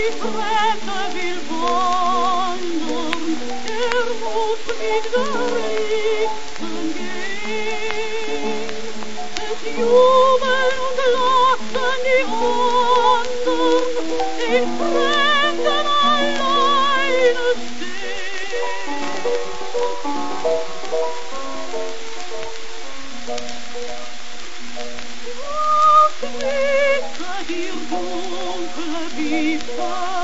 die Fremde will wandern, muss mit der Lieben gehen. Es jubeln und lachen die anderen, den Fremden alleine stehen. Ach, ihr dunkle Vita,